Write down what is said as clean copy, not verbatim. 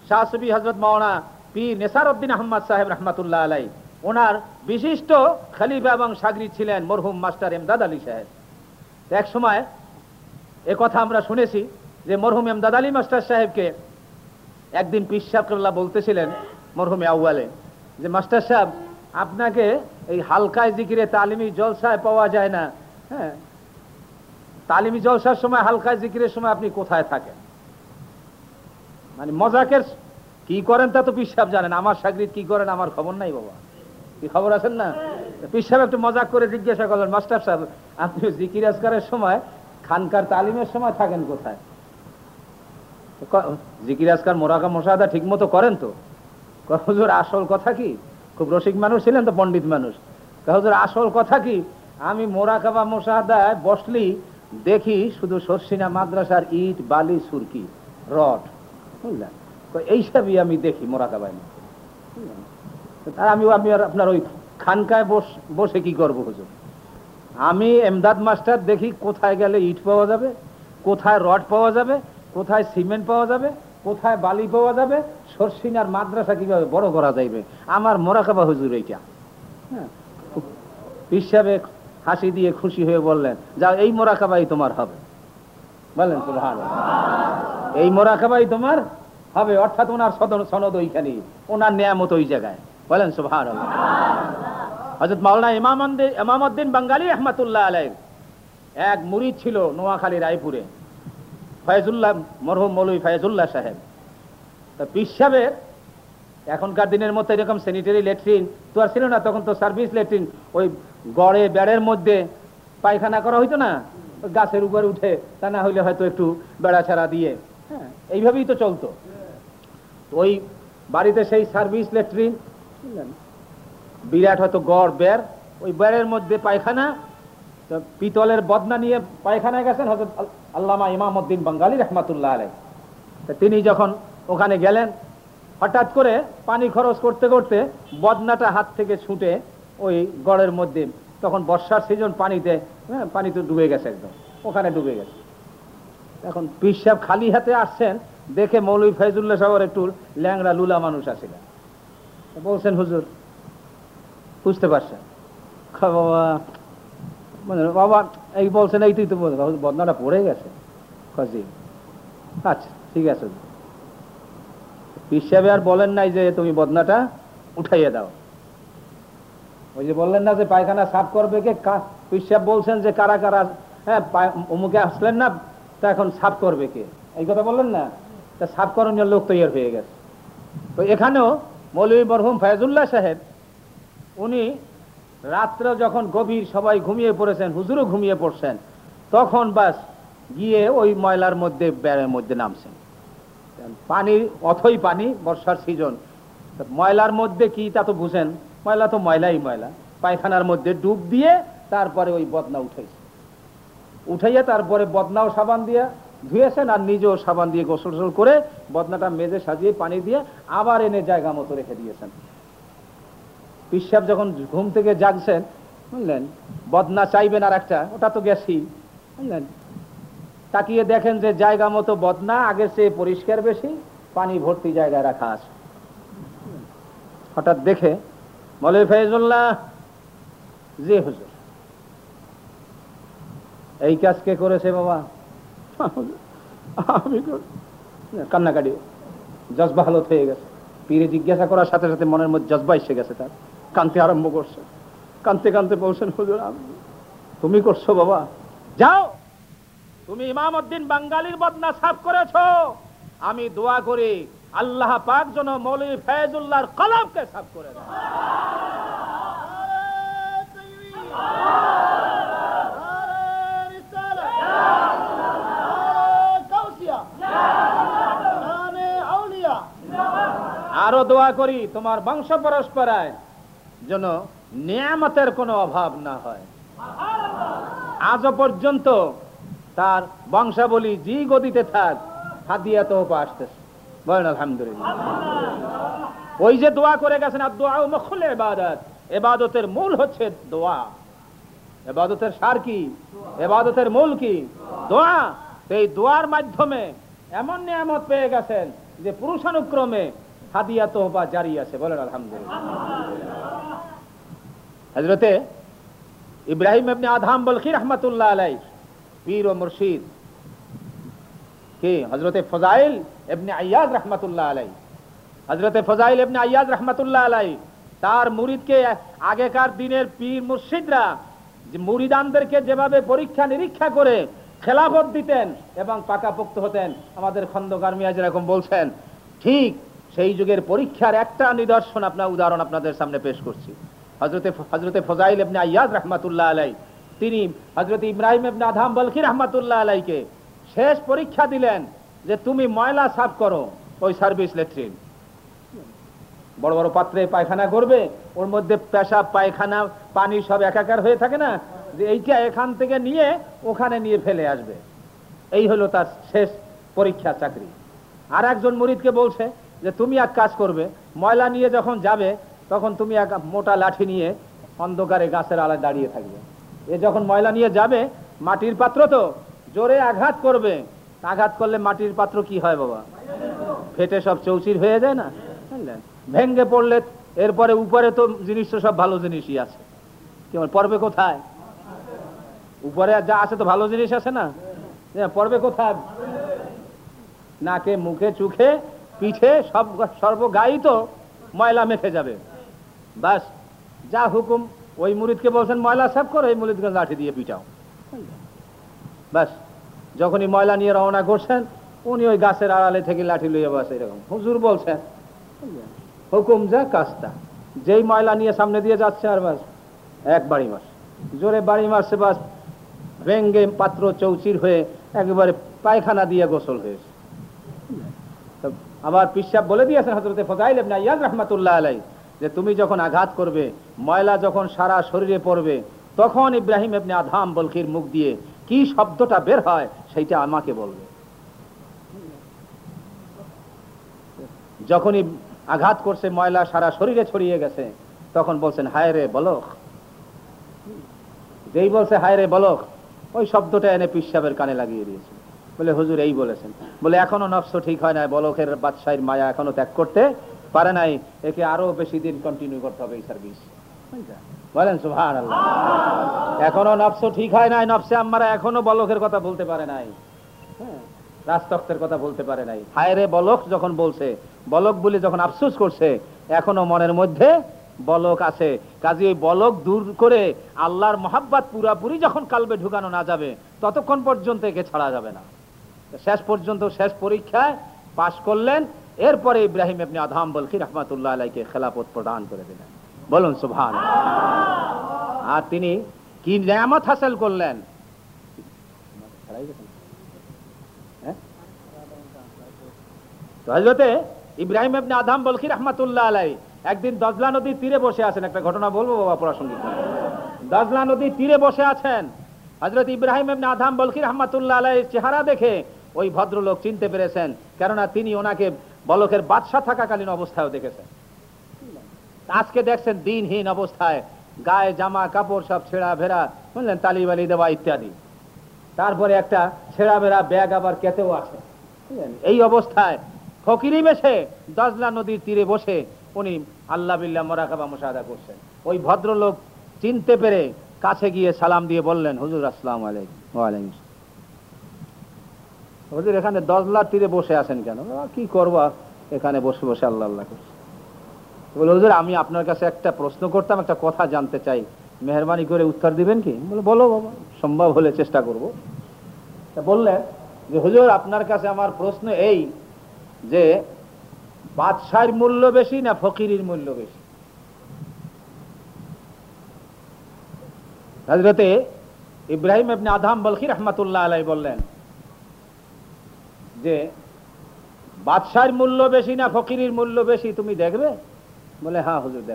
শাহ সুফি হযরত মাওলানা পীর নেসারউদ্দিন আহমদ সাহেব রাহমাতুল্লাহ আলাইহি, ওনার বিশিষ্ট খলিফা এবং শাগরিদ ছিলেন মরহুম মাস্টার এমদাদ আলী সাহেব। এক সময় এ কথা আমরা শুনেছি যে মরহুম এমদাদ আলী মাস্টার সাহেবকে একদিন পীর সাহেব কেবলা বলতেছিলেন মরহুমে আউয়ালে যে মাস্টার সাহেব, আপনাকে এই হালকায় জিকিরে তালিমি জলসায় পাওয়া যায় না, হ্যাঁ, তালিমি জলসার সময় হালকায় জিকিরের সময় আপনি কোথায় থাকেন? মানে মজাকের কি করেন তা তো পীর সাহেব জানেন, আমার শাগরিদ কি করেন আমার খবর নাই বাবা, কি খবর আছেন না? পীর সাহেব একটু মজাক করে জিজ্ঞাসা করলেন, মাস্টার সাহেব আপনি জিকির আজকারের সময় খানকার তালিমের সময় থাকেন কোথায়? জিকির আজকার মোরাকা মুশাহাদা ঠিক মতো করেন তো? হুজুর আসল কথা কি, খুব রসিক মানুষ ছিলেন তো, পণ্ডিত মানুষ। হুজুর আসল কথা কি, আমি মোরাকাবা মুশাহাদায় বসলি দেখি শুধু শর্ষিনা মাদ্রাসার ইট বালি সুরকি রড, বুঝলেন, এইসবই আমি দেখি মোরাকাবায়। আর আমি আর আপনার ওই খানকায় বসে কি করবো হুজুর? আমি এমদাদ মাস্টার দেখি কোথায় গেলে ইট পাওয়া যাবে, কোথায় রড পাওয়া যাবে, কোথায় সিমেন্ট পাওয়া যাবে, কোথায় বালি পাওয়া যাবে, শর্ষিনার মাদ্রাসা কিভাবে বড় করা যাইবে, আমার মোরাকাবা হুজুর এইটা। হ্যাঁ, পীর সাহেব হাসি দিয়ে খুশি হয়ে বললেন, যাও এই মোরাকাবাই তোমার হবে। বলেন সুবহানাল্লাহ, এই মোরাকাবাই তোমার হবে, অর্থাৎ ওনার সনদ ওইখানে, ওনার নিয়ামত ওই জায়গায়। বলেন সুবহানাল্লাহ। হযরত মাওলানা ইমামউদ্দিন বাঙ্গালী রাহমাতুল্লাহ আলাইহি এক মুরিদ ছিল নোয়াখালী রায়পুরে, ফয়জুল্লাহ, মরহুম মৌলভী ফয়জুল্লাহ সাহেব। তা পীর সাহেবের এখনকার দিনের মতো এরকম স্যানিটারি ল্যাট্রিন তো আর ছিল না, তখন তো সার্ভিস ল্যাট্রিন, ওই গড়ে বেড়ের মধ্যে পায়খানা করা হইতো না, গাছের উপরে উঠে, তা না হইলে হয়তো একটু বেড়া ছাড়া দিয়ে, হ্যাঁ, এইভাবেই তো চলতো। ওই বাড়িতে সেই সার্ভিস ল্যাট্রিন, বিরাট হয়তো গড় বেড়, ওই বেড়ের মধ্যে পায়খানা, পিতলের বদনা নিয়ে পায়খানায় গেছেন হযরত আল্লামা ইমামউদ্দিন বাঙ্গালী রাহমাতুল্লাহ আলাইহি। তিনি যখন ওখানে গেলেন, হঠাৎ করে পানি খরচ করতে করতে বদনাটা হাত থেকে ছুটে ওই গড়ের মধ্যে, তখন বর্ষার সিজন, পানিতে, হ্যাঁ, পানি তো ডুবে গেছে, একদম ওখানে ডুবে গেছে। এখন পীর সাহেব খালি হাতে আসছেন, দেখে মৌলভী ফয়জুল্লাহ সাহেবের একটু ল্যাংড়া লুলা মানুষ আসিলেন, বলছেন হুজুর বুঝতে পারছেন? বাবা মানে বাবা এই বলছেন, এইটাই তো বদনাটা পড়ে গেছে। আচ্ছা ঠিক আছে। পীর সাহেব আর বলেন নাই যে তুমি বদনাটা উঠাইয়ে দাও, ওই যে বললেন না যে পায়খানা সাফ করবে কে, পীর সাহেব বলছেন যে কারা কারা, হ্যাঁ, অমুকে আসলেন না, তা এখন সাফ করবে কে, এই কথা বললেন না, তা সাফ করণীয় লোক তৈরি হয়ে গেছে। তো এখানেও মৌলভী মরহুম ফয়জুল্লাহ সাহেব, উনি রাত্রে যখন গভীর সবাই ঘুমিয়ে পড়েছেন, হুজুরও ঘুমিয়ে পড়ছেন, তখন বাস গিয়ে ওই ময়লার মধ্যে বেড়ের মধ্যে নামছেন। পানি অথই পানি, বর্ষার সিজন, ময়লার মধ্যে কি তা তো বুঝেন, ময়লা তো ময়লাই ময়লা, পায়খানার মধ্যে ডুব দিয়ে তারপরে ওই বদনা উঠাইয়া তারপরে বদনাও সাবান দিয়ে ধুয়েছেন, আর নিজেও সাবান দিয়ে গোসল করে বদনাটা মেজে সাজিয়ে পানি দিয়ে আবার এনে জায়গা মতো রেখে দিয়েছেন। পীর সাহেব যখন ঘুম থেকে জাগছেন, বুঝলেন, বদনা চাইবেন আর একটা, ওটা তো গেছি, বুঝলেন, তাকিয়ে দেখেন যে জায়গা মতো বদনা আগের চেয়ে পরিষ্কার বেশি, পানি ভর্তি জায়গায় রাখা আছে। হঠাৎ দেখে মৌলভী ফয়জুল্লাহ, জি হুজুর, এই কাজ কে করেছে বাবা? আমি কান্নাকাটি, জজবা হালত হয়ে গেছে। পীরে জিজ্ঞাসা করার সাথে সাথে মনের মধ্যে জজবা এসে গেছে, তার কাঁদতে আরম্ভ করছে। কাঁদতে কাঁদতে বলছেন, হুজুর তুমি করছো বাবা, যাও তুমি ইমামউদ্দিন বাঙ্গালীর বদনা সাফ করেছো, আমি দোয়া করি আল্লাহ পাক যেন মৌলভী ফয়জুল্লাহর কলবকে সাফ করে দেয়। আরো দোয়া করি তোমার বংশ পরস্পরায় যেন নিয়ামতের কোনো অভাব না হয়। আজও পর্যন্ত তার বংশাবলী জি গতিতে থাক, হাদিয়া তো আসতেছে, বলেন আলহামদুলিল্লাহ। ওই যে দোয়া করে গেছেন, আর দোয়া মুখুল ইবাদত, ইবাদতের মূল হচ্ছে দোয়া। ইবাদতের সার কি? ইবাদতের মূল কি? দোয়া। এই দোয়ার মাধ্যমে এমন নিয়ামত পেয়ে গেছেন যে পুরুষানুক্রমে হাদিয়া তোহফা জারি আছে, বলেন আলহামদুলিল্লাহ। হযরতে ইব্রাহিম ইবনে আদহাম বলখী রাহমাতুল্লাহ আলাইহি পীর ও মুর্শিদ কে হযরতে ফজাইল ইবনে আইয়াজ রাহমাতুল্লাহ আলাইহি, হযরতে ফজাইল ইবনে আইয়াজ রাহমাতুল্লাহ আলাইহি তার মুরিদকে, আগেকার দিনের পীর মুর্শিদরা যে মুরিদানদেরকে যেভাবে পরীক্ষা নিরীক্ষা করে খেলাফত দিতেন এবং পাকাপোক্ত হতেন, আমাদের খন্দকার মিয়া যেরকম বলছেন, ঠিক সেই যুগের পরীক্ষার একটা নিদর্শন উদাহরণ আপনাদের সামনে পেশ করছি। হযরতে ফজাইল ইবনে আইয়াজ রাহমাতুল্লাহ আলাইহি তিনি হযরত ইব্রাহিম ইবনে আদহাম বলখী রাহমাতুল্লাহ আলাইহিকে শেষ পরীক্ষা দিলেন যে তুমি ময়লা সাফ করো, ওই সার্ভিস ল্যাট্রিন বড় বড় পাত্রে পায়খানা করবে, ওর মধ্যে পেশাব পায়খানা পানি সব একাকার হয়ে থাকে না, যে এইটা এখান থেকে নিয়ে ওখানে নিয়ে ফেলে আসবে। এই হলো তার শেষ পরীক্ষা চাকরি। আর একজন মুরিদকে বলছে যে তুমি এক কাজ করবে, ময়লা নিয়ে যখন যাবে তখন তুমি এক মোটা লাঠি নিয়ে অন্ধকারে গাছের আড়ায় দাঁড়িয়ে থাকবে। এ যখন ময়লা নিয়ে যাবে, মাটির পাত্র তো, জোরে আঘাত করবে, আঘাত করলে মাটির পাত্র কি হয় বাবা, ফেটে সব চৌচির হয়ে যায় না, বুঝলেন? ভেঙ্গে পড়লে এরপরে উপরে তো জিনিস তো সব ভালো জিনিসই আছে, কেমন পড়বে কোথায়? উপরে যা আছে তো ভালো জিনিস আছে না, পড়বে কোথায়? নাকে, মুখে, চোখে, পিঠে, সব সর্বগায়ী তো ময়লা মেখে যাবে। বাস যা হুকুম, ওই মুরিদকে বলছেন ময়লা সাফ করো, এই মুরিদকে লাঠি দিয়ে পিটাও। বাস যখনই ময়লা নিয়ে রওনা করছেন, উনি ওই গাছের আড়ালে থেকে লাঠি লইয়া বাস এরকম হুজুর বলছেন, হুকুম যা কাজটা, যেই ময়লা নিয়ে সামনে দিয়ে যাচ্ছে আর বাস এক বাড়ি মাস, জোরে বাড়ি মারছে, বাস ভেঙ্গে পাত্র চৌচির হয়ে একেবারে পায়খানা দিয়ে গোসল হয়েছে। আবার পিসাব বলে দিয়েছেন হযরতে ফজাইল ইবনে আইয়াজ রাহমাতুল্লাহ আলাইহি যে তুমি যখন আঘাত করবে, ময়লা যখন সারা শরীরে পড়বে, তখন ইব্রাহিম ইবনে আদহাম বলখীর মুখ দিয়ে কি শব্দটা বের হয় সেইটা আমাকে বলবে। যখনই আঘাত করছে, ময়লা সারা শরীরে ছড়িয়ে গেছে, তখন বলছেন হায় রে বলক। যেই বলছে হায় রে বলক, ওই শব্দটা এনে পিসাবের কানে লাগিয়ে দিয়েছে। বলে হুজুর এই বলেছেন, বলে এখনো নফস ঠিক হয় নাই, বলকের বাদশাহীর মায়া এখনো ত্যাগ করতে পারে নাই, একে আরো বেশি দিন কন্টিনিউ করতে হবে এই সার্ভিস। বলেন সুবহানাল্লাহ। এখনো নফস ঠিক হয় নাই, নফসে আম্মারা এখনো বলকের কথা বলতে পারে নাই, রাজতক্তের কথা বলতে পারে নাই। হায় রে বলক যখন বলছে, বলক বলে যখন আফসোস করছে, এখনো মনের মধ্যে বলক আছে। কাজে ওই বলক দূর করে আল্লাহর মহাব্বত পুরাপুরি যখন কালবে ঢুকানো না যাবে, ততক্ষণ পর্যন্ত একে ছাড়া যাবে না। শেষ পর্যন্ত শেষ পরীক্ষায় পাশ করলেন, এরপরে ইব্রাহিম ইবনে আদহাম বলখী রাহমাতুল্লাহ আলাইহিকে খেলাফত প্রদান করে দিলেন। বলুন সুবহানাল্লাহ। আর তিনি কি নিয়ামত হাসিল করলেন। হযরতে ইব্রাহিম ইবনে আদহাম বলখী রাহমাতুল্লাহ আলাইহি একদিন দজলা নদীর তীরে বসে আছেন। একটা ঘটনা বলবো বাবা প্রাসঙ্গিক। দজলা নদীর তীরে বসে আছেন, হযরত ইব্রাহিম ইবনে আদহাম বলখী রাহমাতুল্লাহ আলাইহির চেহারা দেখে ওই ভদ্রলোক চিনতে পেরেছেন, কেননা তিনি ওনাকে বলকের বাদশা থাকাকালীন অবস্থায়ও দেখেছেন। আজকে দেখছেন দিনহীন অবস্থায়, গায়ে জামা কাপড় সব ছেঁড়া ভেড়া, বুঝলেন, তালিবালি দেওয়া ইত্যাদি, তারপরে একটা ছেঁড়া ভেড়া ব্যাগ আবার কেতেও আছে। এই অবস্থায় ফকিরি বেশে দজলা নদীর তীরে বসে উনি আল্লাহ বিল্লাহ মুরাকাবা মুশাহাদা করছেন। ওই ভদ্রলোক চিনতে পেরে কাছে গিয়ে সালাম দিয়ে বললেন, হুজুর আসসালামু আলাইকুম। ওয়ালাইকুম আসসালাম। হুজুর এখানে দজলার তীরে বসে আছেন কেন? কি করবা, এখানে বসে বসে আল্লাহ আল্লাহ করছি। বলে হুজুর আমি আপনার কাছে একটা প্রশ্ন করতাম, একটা কথা জানতে চাই, মেহরবানি করে উত্তর দিবেন কি? বলে বলো বাবা, সম্ভব হলে চেষ্টা করব। বললেন যে হুজুর আপনার কাছে আমার প্রশ্ন এই যে বাদশাহর মূল্য বেশি না ফকিরের মূল্য বেশি? হযরতে ইব্রাহিম ইবনে আদহাম বলখী রাহমাতুল্লাহ আলাইহি বললেন যে বাদশাহর মূল্য বেশি না ফকিরের মূল্য বেশি তুমি দেখবে? বলে হ্যাঁ হুজুর।